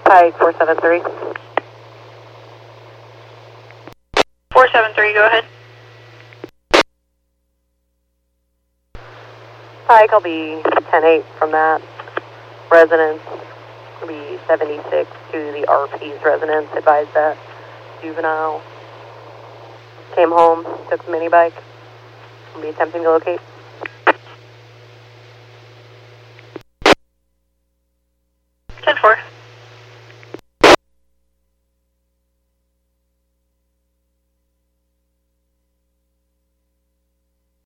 Pike 473. 473, go ahead. Pike, I'll be 10-8 from that. Residence will be 76 to the RP's residence. Advised that juvenile came home, took the mini bike. We'll be attempting to locate. 10-4.